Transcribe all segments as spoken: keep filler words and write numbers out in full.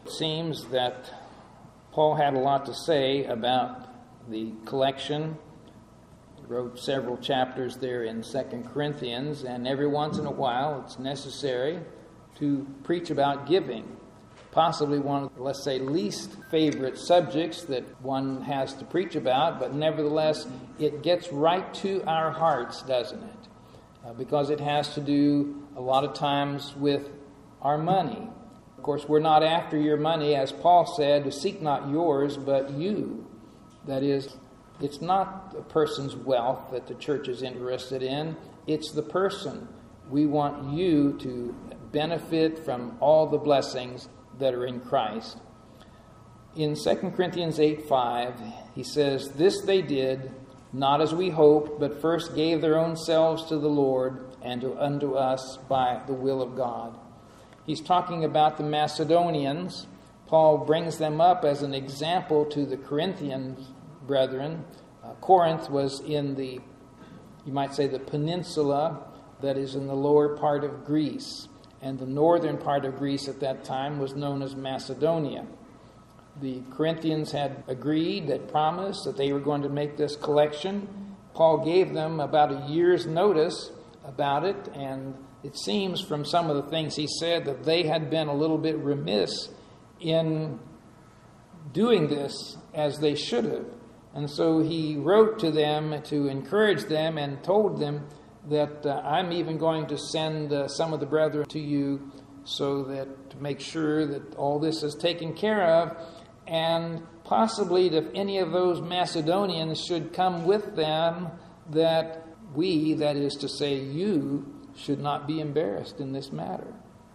It seems that Paul had a lot to say about the collection. He wrote several chapters there in Second Corinthians, and every once in a while it's necessary to preach about giving. Possibly one of the, let's say, least favorite subjects that one has to preach about, but nevertheless, it gets right to our hearts, doesn't it? Uh, because it has to do a lot of times with our money. Of course, we're not after your money, as Paul said, to seek not yours, but you. That is, it's not a person's wealth that the church is interested in, it's the person. We want you to benefit from all the blessings that are in Christ. In Second Corinthians eight five, he says, "This they did, not as we hoped, but first gave their own selves to the Lord and to, unto us by the will of God." He's talking about the Macedonians. Paul brings them up as an example to the Corinthian brethren. Uh, Corinth was in the, you might say, the peninsula that is in the lower part of Greece. And the northern part of Greece at that time was known as Macedonia. The Corinthians had agreed, had promised that they were going to make this collection. Paul gave them about a year's notice about it, and it seems from some of the things he said that they had been a little bit remiss in doing this as they should have. And so he wrote to them to encourage them and told them that uh, I'm even going to send uh, some of the brethren to you so that to make sure that all this is taken care of, and possibly if any of those Macedonians should come with them, that we, that is to say you, should not be embarrassed in this matter.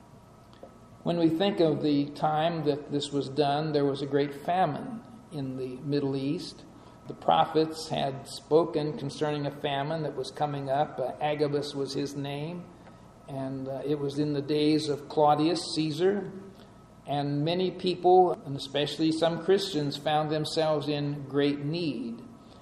When we think of the time that this was done, there was a great famine in the Middle East. The prophets had spoken concerning a famine that was coming up. Uh, Agabus was his name, and uh, it was in the days of Claudius Caesar. And many people, and especially some Christians, found themselves in great need.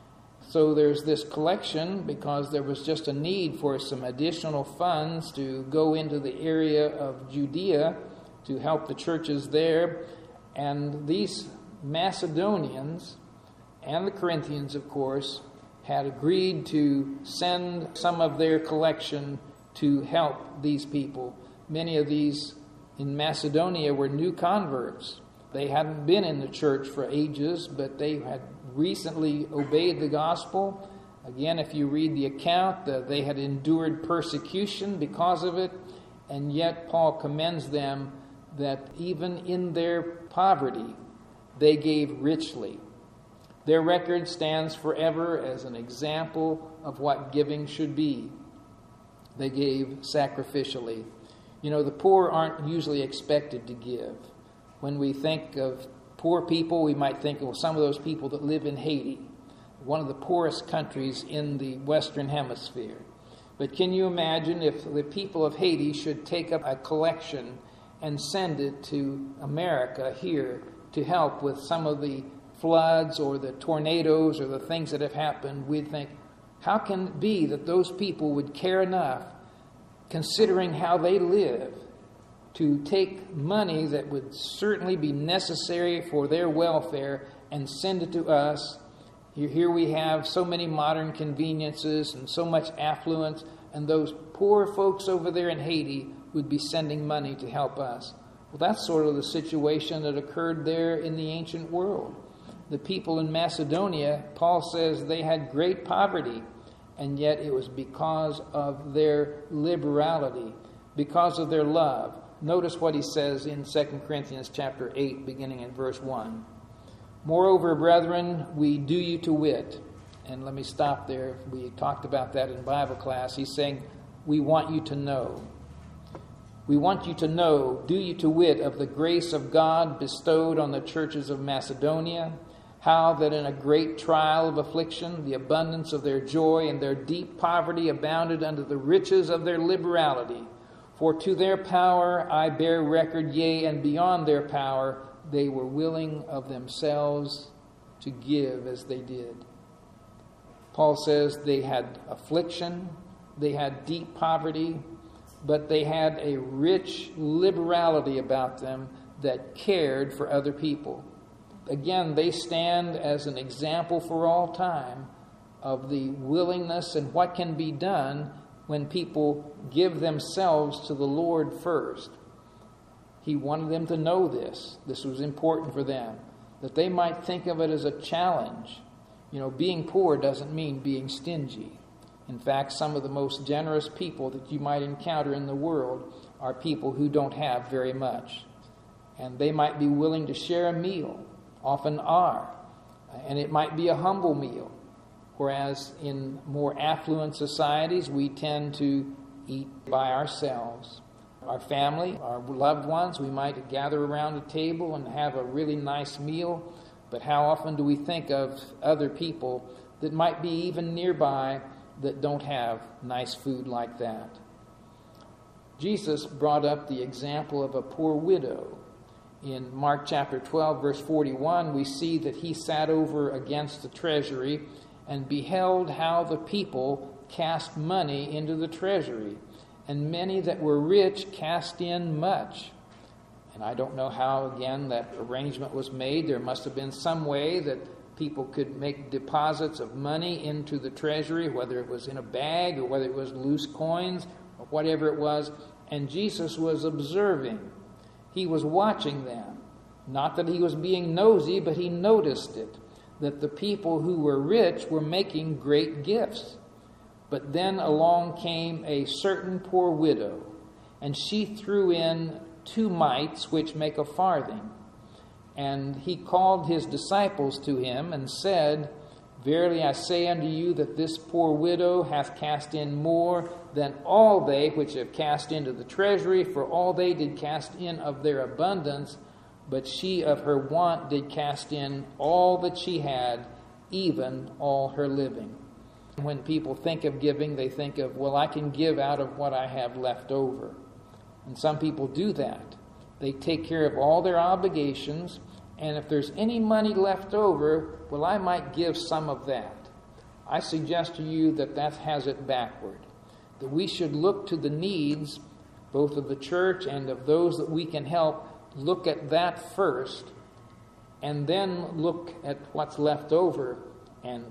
So there's this collection because there was just a need for some additional funds to go into the area of Judea to help the churches there. And these Macedonians and the Corinthians, of course, had agreed to send some of their collection to help these people. Many of these in Macedonia were new converts. They hadn't been in the church for ages, but they had recently obeyed the gospel. Again, if you read the account, uh, they had endured persecution because of it, and yet Paul commends them that even in their poverty, they gave richly. Their record stands forever as an example of what giving should be. They gave sacrificially. You know, the poor aren't usually expected to give. When we think of poor people, we might think of some of those people that live in Haiti, one of the poorest countries in the Western Hemisphere. But can you imagine if the people of Haiti should take up a collection and send it to America here to help with some of the floods or the tornadoes or the things that have happened? We'd think, how can it be that those people would care enough, considering how they live, to take money that would certainly be necessary for their welfare and send it to us? Here we have so many modern conveniences and so much affluence, and those poor folks over there in Haiti would be sending money to help us. Well, that's sort of the situation that occurred there in the ancient world. The people in Macedonia, Paul says they had great poverty, and yet it was because of their liberality, because of their love. Notice what he says in Second Corinthians chapter eight, beginning in verse one. "Moreover, brethren, we do you to wit." And let me stop there. We talked about that in Bible class. He's saying, we want you to know. We want you to know, do you to wit, of the grace of God bestowed on the churches of Macedonia, how that in a great trial of affliction, the abundance of their joy and their deep poverty abounded unto the riches of their liberality. For to their power I bear record, yea, and beyond their power, they were willing of themselves to give as they did. Paul says they had affliction, they had deep poverty, but they had a rich liberality about them that cared for other people. Again, they stand as an example for all time of the willingness and what can be done when people give themselves to the Lord first. He wanted them to know this. This was important for them, that they might think of it as a challenge. You know, being poor doesn't mean being stingy. In fact, some of the most generous people that you might encounter in the world are people who don't have very much. And they might be willing to share a meal, often are. And it might be a humble meal. Whereas in more affluent societies, we tend to eat by ourselves. Our family, our loved ones, we might gather around a table and have a really nice meal. But how often do we think of other people that might be even nearby that don't have nice food like that? Jesus brought up the example of a poor widow. In Mark chapter twelve, verse forty-one, we see that he sat over against the treasury and beheld how the people cast money into the treasury. And many that were rich cast in much. And I don't know how, again, that arrangement was made. There must have been some way that people could make deposits of money into the treasury, whether it was in a bag or whether it was loose coins or whatever it was. And Jesus was observing. He was watching them. Not that he was being nosy, but he noticed it, that the people who were rich were making great gifts. But then along came a certain poor widow, and she threw in two mites, which make a farthing. And he called his disciples to him and said, Verily I say unto you that this poor widow hath cast in more than all they which have cast into the treasury, for all they did cast in of their abundance, but she of her want did cast in all that she had, even all her living. When people think of giving, they think of, well, I can give out of what I have left over. And some people do that. They take care of all their obligations, and if there's any money left over, well, I might give some of that. I suggest to you that that has it backward, that we should look to the needs, both of the church and of those that we can help, look at that first, and then look at what's left over and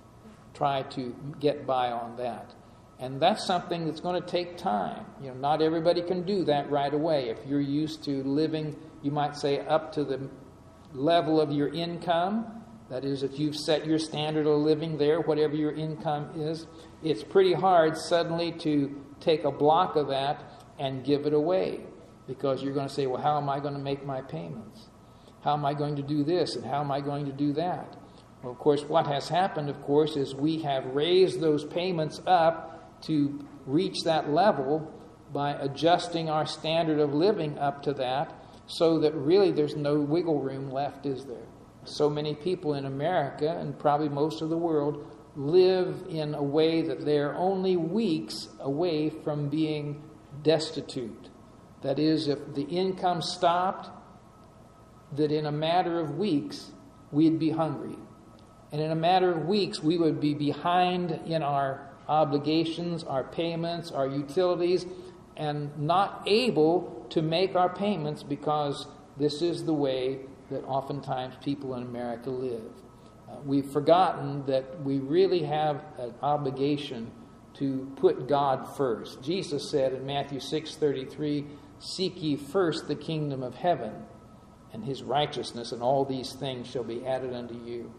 try to get by on that. And that's something that's going to take time. You know, not everybody can do that right away. If you're used to living, you might say, up to the level of your income, that is, if you've set your standard of living there, whatever your income is, it's pretty hard suddenly to take a block of that and give it away, because you're going to say, well, how am I going to make my payments? How am I going to do this, and how am I going to do that? Well, of course, what has happened, of course, is we have raised those payments up to reach that level by adjusting our standard of living up to that, so that really there's no wiggle room left, is there? So many people in America, and probably most of the world, live in a way that they're only weeks away from being destitute. That is, if the income stopped, that in a matter of weeks, we'd be hungry. And in a matter of weeks, we would be behind in our obligations, our payments, our utilities, and not able to make our payments, because this is the way that oftentimes people in America live. Uh, we've forgotten that we really have an obligation to put God first. Jesus said in Matthew six thirty-three, Seek ye first the kingdom of heaven and his righteousness, and all these things shall be added unto you.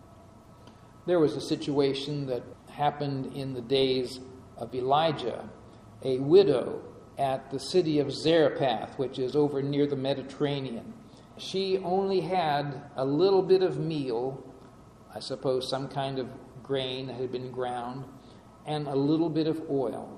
There was a situation that happened in the days of Elijah. A widow at the city of Zarephath, which is over near the Mediterranean. She only had a little bit of meal, I suppose some kind of grain that had been ground, and a little bit of oil.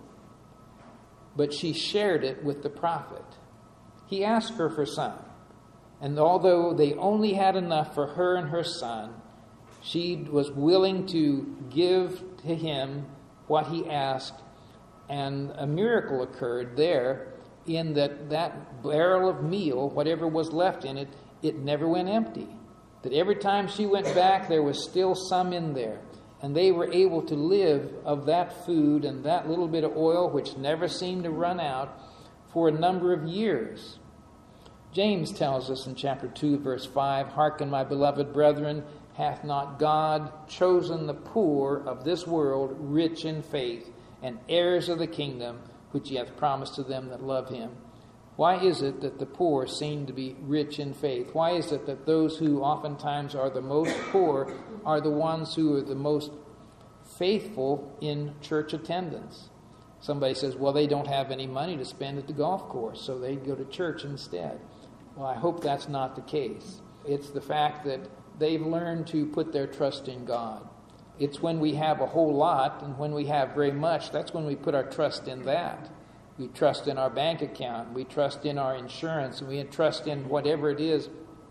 But she shared it with the prophet. He asked her for some, and although they only had enough for her and her son, she was willing to give to him what he asked, and a miracle occurred there in that that barrel of meal, whatever was left in it, it never went empty. That every time she went back, there was still some in there. And they were able to live of that food and that little bit of oil, which never seemed to run out, for a number of years. James tells us in chapter two, verse five, "Hearken, my beloved brethren, hath not God chosen the poor of this world rich in faith, and heirs of the kingdom, which he hath promised to them that love him?" Why is it that the poor seem to be rich in faith? Why is it that those who oftentimes are the most poor are the ones who are the most faithful in church attendance? Somebody says, well, they don't have any money to spend at the golf course, so they go to church instead. Well, I hope that's not the case. It's the fact that they've learned to put their trust in God. It's when we have a whole lot and when we have very much, that's when we put our trust in that. We trust in our bank account, we trust in our insurance, and we trust in whatever it is.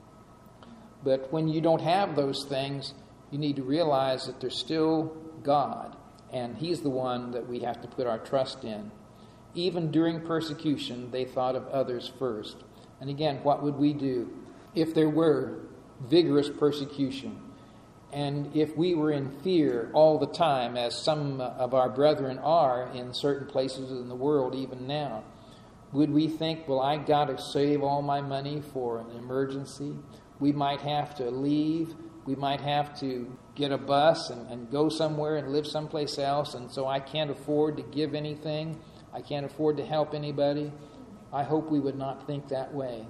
But when you don't have those things, you need to realize that there's still God, and he's the one that we have to put our trust in. Even during persecution, they thought of others first. And again, what would we do if there were vigorous persecution? And if we were in fear all the time, as some of our brethren are in certain places in the world even now, would we think, well, I got to save all my money for an emergency? We might have to leave. We might have to get a bus and, and go somewhere and live someplace else, and so I can't afford to give anything. I can't afford to help anybody. I hope we would not think that way.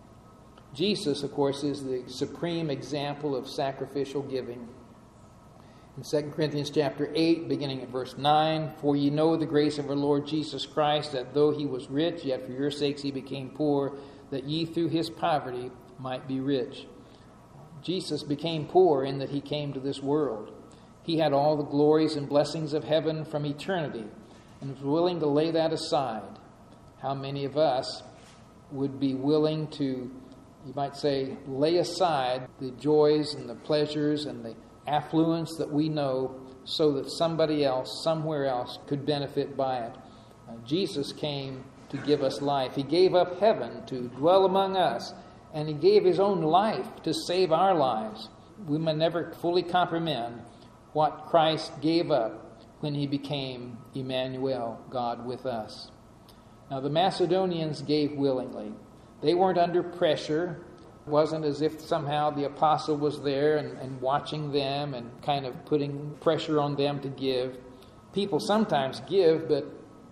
Jesus, of course, is the supreme example of sacrificial giving. In Second Corinthians chapter eight, beginning at verse nine, "For ye know the grace of our Lord Jesus Christ, that though he was rich, yet for your sakes he became poor, that ye through his poverty might be rich." Jesus became poor in that he came to this world. He had all the glories and blessings of heaven from eternity and was willing to lay that aside. How many of us would be willing to, you might say, lay aside the joys and the pleasures and the affluence that we know so that somebody else, somewhere else, could benefit by it? Uh, Jesus came to give us life. He gave up heaven to dwell among us, and he gave his own life to save our lives. We may never fully comprehend what Christ gave up when he became Emmanuel, God with us. Now, the Macedonians gave willingly. They weren't under pressure. It wasn't as if somehow the apostle was there and, and watching them and kind of putting pressure on them to give. People sometimes give, but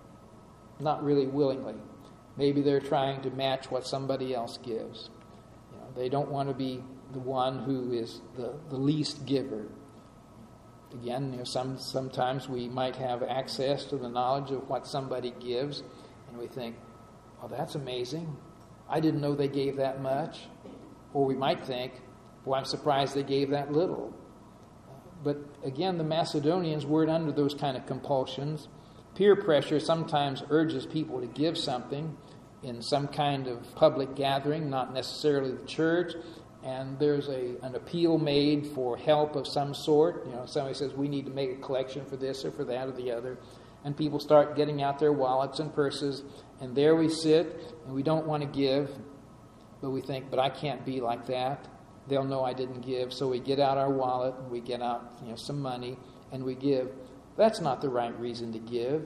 not really willingly. Maybe they're trying to match what somebody else gives. You know, they don't want to be the one who is the, the least giver. Again, you know, some sometimes we might have access to the knowledge of what somebody gives, and we think, well, that's amazing. I didn't know they gave that much. Or we might think, well, I'm surprised they gave that little. But again, the Macedonians weren't under those kind of compulsions. Peer pressure sometimes urges people to give something in some kind of public gathering, not necessarily the church, and there's a an appeal made for help of some sort. You know, somebody says, we need to make a collection for this or for that or the other. And people start getting out their wallets and purses, and there we sit, and we don't want to give, but we think, but I can't be like that. They'll know I didn't give, so we get out our wallet, and we get out, you know, some money, and we give. That's not the right reason to give.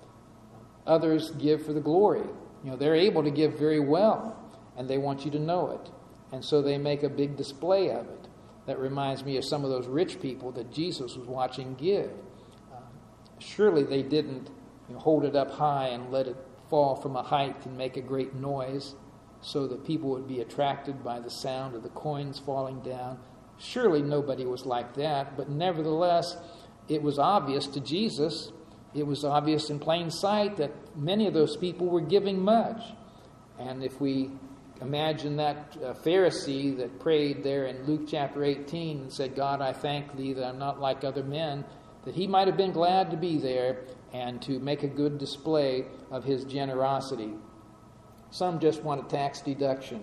Others give for the glory. You know, they're able to give very well, and they want you to know it. And so they make a big display of it. That reminds me of some of those rich people that Jesus was watching give. Uh, surely they didn't, you know, hold it up high and let it fall from a height and make a great noise so that people would be attracted by the sound of the coins falling down. Surely nobody was like that, but nevertheless, it was obvious to Jesus, it was obvious in plain sight that many of those people were giving much. And if we imagine that uh, Pharisee that prayed there in Luke chapter eighteen and said, God, I thank thee that I'm not like other men, that he might have been glad to be there and to make a good display of his generosity. Some just want a tax deduction.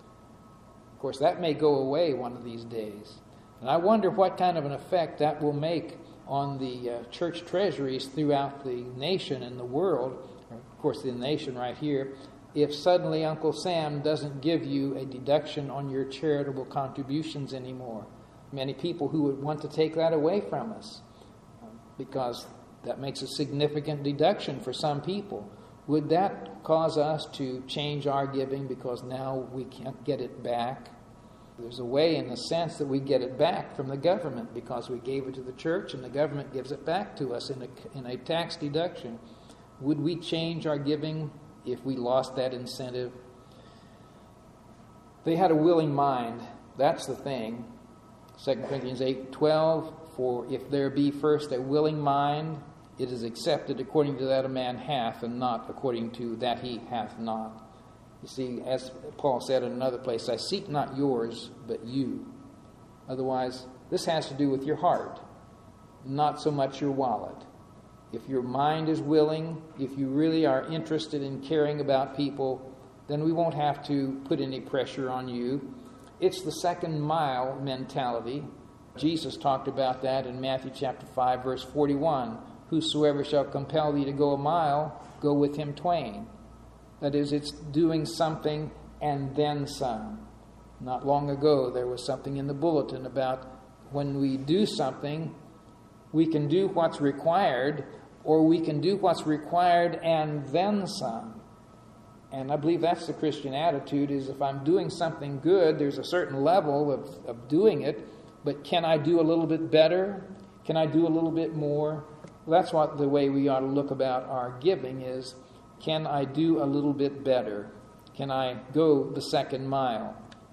Of course, that may go away one of these days. And I wonder what kind of an effect that will make on the uh, church treasuries throughout the nation and the world, or of course the nation right here, if suddenly Uncle Sam doesn't give you a deduction on your charitable contributions anymore. Many people who would want to take that away from us, because that makes a significant deduction for some people. would that cause us to change our giving because now we can't get it back? There's a way, in the sense, that we get it back from the government because we gave it to the church and the government gives it back to us in a, in a tax deduction. Would we change our giving if we lost that incentive? They had a willing mind. That's the thing. Second Corinthians eight twelve, for if there be first a willing mind, it is accepted according to that a man hath, and not according to that he hath not. You see, as Paul said in another place, I seek not yours, but you. Otherwise, this has to do with your heart, not so much your wallet. If your mind is willing, if you really are interested in caring about people, then we won't have to put any pressure on you. It's the second mile mentality. Jesus talked about that in Matthew chapter five, verse forty-one. Whosoever shall compel thee to go a mile, go with him twain. That is, it's doing something and then some. Not long ago, there was something in the bulletin about when we do something, we can do what's required, or we can do what's required and then some. And I believe that's the Christian attitude, is if I'm doing something good, there's a certain level of, of doing it, but can I do a little bit better? Can I do a little bit more? Well, that's what the way we ought to look about our giving is, can I do a little bit better? Can I go the second mile?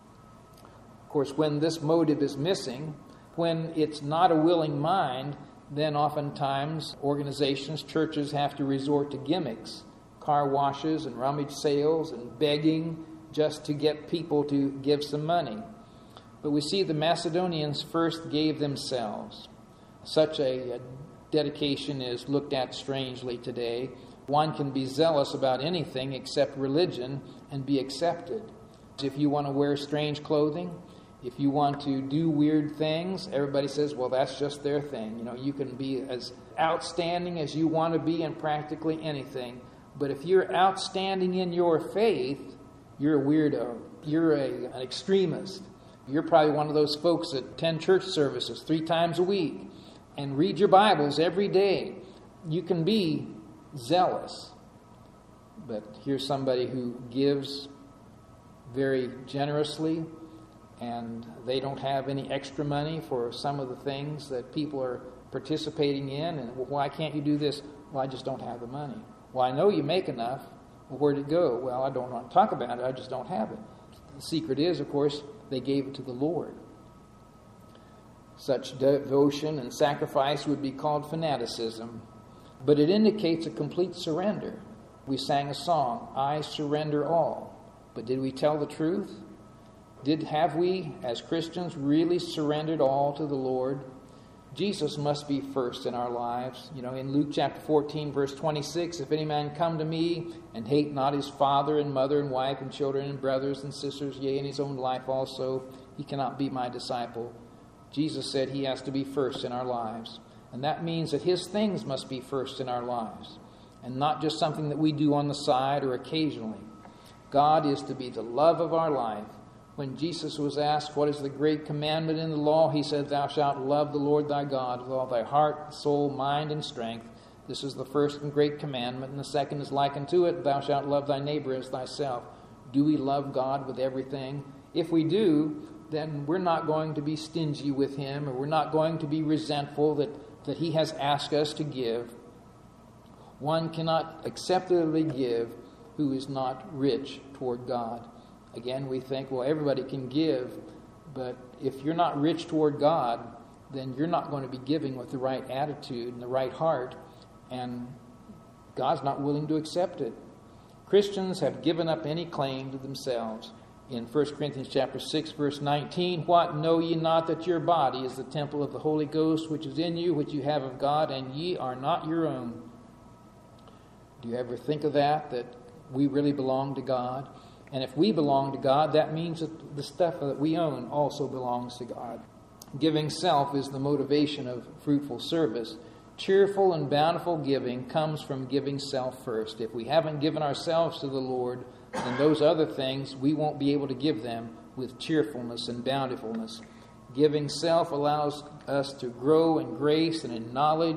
Of course, when this motive is missing, when it's not a willing mind, then oftentimes organizations, churches have to resort to gimmicks, car washes and rummage sales and begging just to get people to give some money. But we see the Macedonians first gave themselves. Such a, a dedication is looked at strangely today. One can be zealous about anything except religion and be accepted. If you want to wear strange clothing, if you want to do weird things, everybody says, well, that's just their thing. You know, you can be as outstanding as you want to be in practically anything. But if you're outstanding in your faith, you're a weirdo. You're a, an extremist. You're probably one of those folks that attend church services three times a week and read your Bibles every day. You can be zealous. But here's somebody who gives very generously, and they don't have any extra money for some of the things that people are participating in. And well, why can't you do this? Well, I just don't have the money. Well, I know you make enough. Well, where'd it go? Well, I don't want to talk about it. I just don't have it. The secret is, of course, they gave it to the Lord. Such devotion and sacrifice would be called fanaticism, but it indicates a complete surrender. We sang a song, I surrender all. But did we tell the truth? Did have we, as Christians, really surrendered all to the Lord? Jesus must be first in our lives. You know, in Luke chapter fourteen, verse twenty-six, if any man come to me and hate not his father and mother and wife and children and brothers and sisters, yea, and his own life also, he cannot be my disciple. Jesus said he has to be first in our lives. And that means that his things must be first in our lives, and not just something that we do on the side or occasionally. God is to be the love of our life. When Jesus was asked, what is the great commandment in the law? He said, thou shalt love the Lord thy God with all thy heart, soul, mind, and strength. This is the first and great commandment, and the second is like unto it, thou shalt love thy neighbor as thyself. Do we love God with everything? If we do, then we're not going to be stingy with him, or we're not going to be resentful that, that he has asked us to give. One cannot acceptably give who is not rich toward God. Again, we think, well, everybody can give, but if you're not rich toward God, then you're not going to be giving with the right attitude and the right heart, and God's not willing to accept it. Christians have given up any claim to themselves. In First Corinthians chapter six, verse nineteen, what, know ye not that your body is the temple of the Holy Ghost, which is in you, which you have of God, and ye are not your own? Do you ever think of that, that we really belong to God? And if we belong to God, that means that the stuff that we own also belongs to God. Giving self is the motivation of fruitful service. Cheerful and bountiful giving comes from giving self first. If we haven't given ourselves to the Lord, then those other things, we won't be able to give them with cheerfulness and bountifulness. Giving self allows us to grow in grace and in knowledge.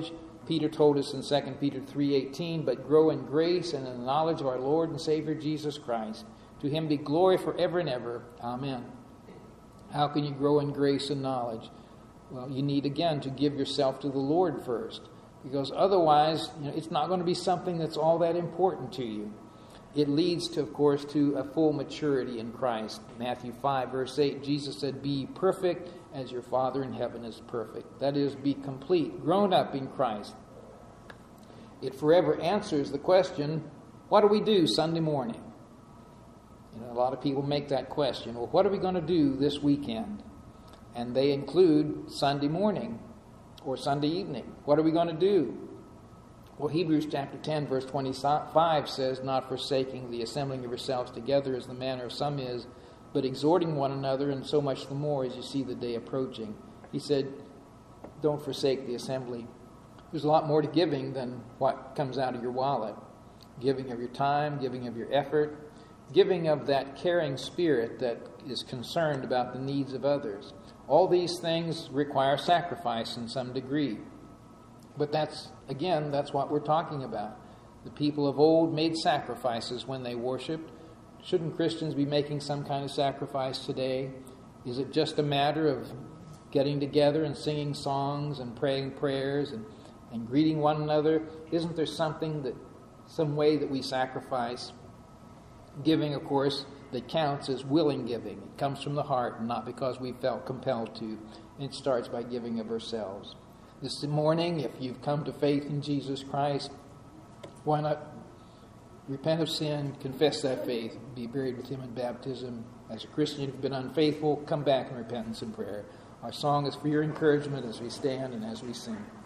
Peter told us in Second Peter three eighteen, but grow in grace and in the knowledge of our Lord and Savior Jesus Christ. To him be glory forever and ever. Amen. How can you grow in grace and knowledge? Well, you need, again, to give yourself to the Lord first. Because otherwise, you know, it's not going to be something that's all that important to you. It leads to, of course, to a full maturity in Christ. Matthew five, verse eight, Jesus said, be perfect as your Father in heaven is perfect. That is, be complete, grown up in Christ. It forever answers the question, what do we do Sunday morning? You know, a lot of people make that question. Well, what are we going to do this weekend? And they include Sunday morning or Sunday evening. What are we going to do? Well, Hebrews chapter ten, verse twenty-five says, not forsaking the assembling of yourselves together as the manner of some is, but exhorting one another, and so much the more as you see the day approaching. He said, don't forsake the assembly. There's a lot more to giving than what comes out of your wallet. Giving of your time, giving of your effort, giving of that caring spirit that is concerned about the needs of others. All these things require sacrifice in some degree. But that's, again, that's what we're talking about. The people of old made sacrifices when they worshiped. Shouldn't Christians be making some kind of sacrifice today? Is it just a matter of getting together and singing songs and praying prayers and, and greeting one another? Isn't there something that, some way that we sacrifice? Giving, of course, that counts as willing giving. It comes from the heart and not because we felt compelled to. It starts by giving of ourselves. This morning, if you've come to faith in Jesus Christ, why not repent of sin, confess that faith, be buried with him in baptism. As a Christian, if you've been unfaithful, come back in repentance and prayer. Our song is for your encouragement as we stand and as we sing.